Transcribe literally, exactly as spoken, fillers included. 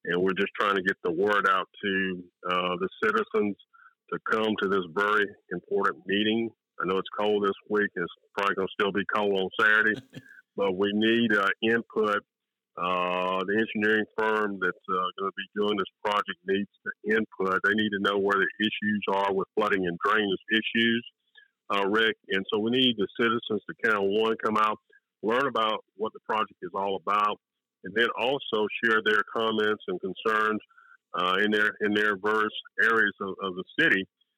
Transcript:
and we're just trying to get the word out to uh, the citizens to come to this very important meeting. I know it's cold this week. It's probably going to still be cold on Saturday, but we need uh, input. Uh, the engineering firm that's uh, going to be doing this project needs the input. They need to know where the issues are with flooding and drainage issues, uh, Rick. And so we need the citizens to kind of, one, come out, learn about what the project is all about, and then also share their comments and concerns uh, in their in their various areas of, of the city.